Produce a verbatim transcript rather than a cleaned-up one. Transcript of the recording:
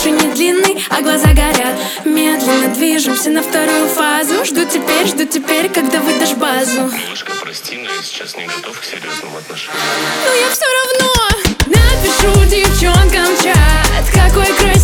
больше не длинный, а глаза горят. Медленно движемся на вторую фазу. Жду теперь, жду теперь, когда выдашь базу. Милышка, прости, но я сейчас не готов к серьезным отношениям. Но я все равно напишу девчонкам чат. Какой красивый